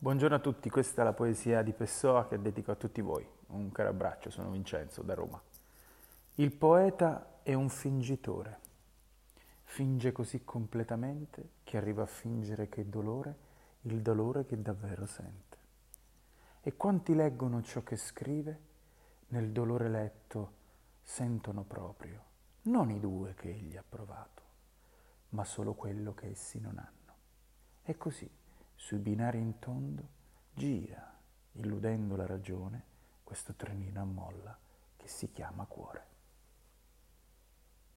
Buongiorno a tutti, questa è la poesia di Pessoa che dedico a tutti voi. Un caro abbraccio, sono Vincenzo da Roma. Il poeta è un fingitore. Finge così completamente che arriva a fingere che è dolore il dolore che davvero sente. E quanti leggono ciò che scrive, nel dolore letto sentono proprio, non i due che egli ha provato, ma solo quello che essi non hanno. E così, sui binari in tondo, gira, illudendo la ragione, questo trenino a molla che si chiama cuore.